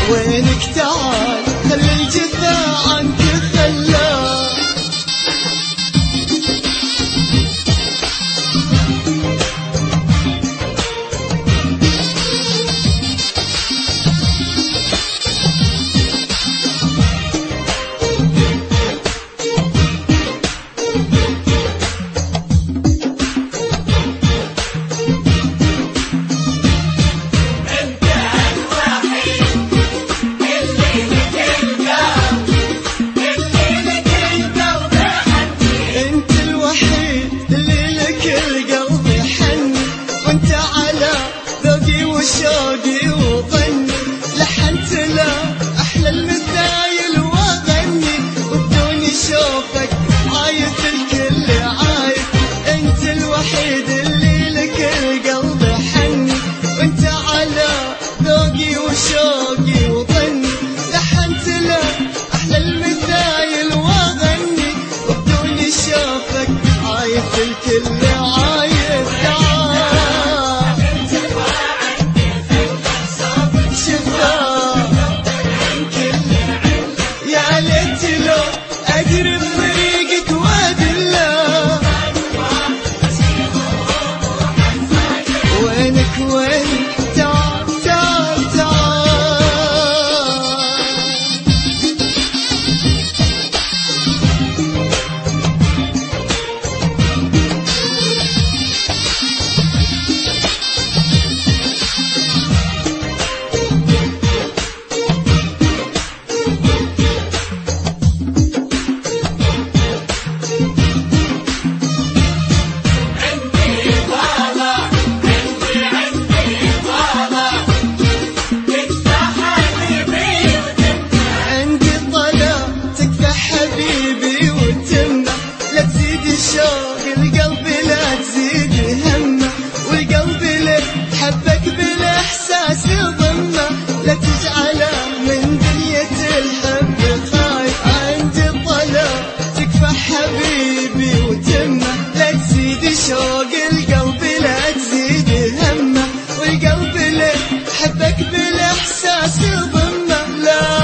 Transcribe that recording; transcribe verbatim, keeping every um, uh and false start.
وينك تعال خلي الجثة عنك خلاه. شوقي وظني لحنت له أحلى المثايل وأغني، وبدون شوفك عايف الكل عايف. أنت الوحيد اللي لك القلب حني، وأنت على ذوقي وشوقي وظني لحنت له أحلى المثايل وأغني، وبدون شوفك عايف الكل عايف. أقرب طريقك وأدله وينك وينك تعال تعال تعال. شوق القلب لا تزيد همه، والقلب لك حبك بالاحساس يضمه، لا تجعله من دنيا الحب خايف. عندي الطلب تكفى حبيبي وتمه، لا تزيد شوق القلب لا تزيد همه، والقلب لك حبك بالاحساس يضمه. لا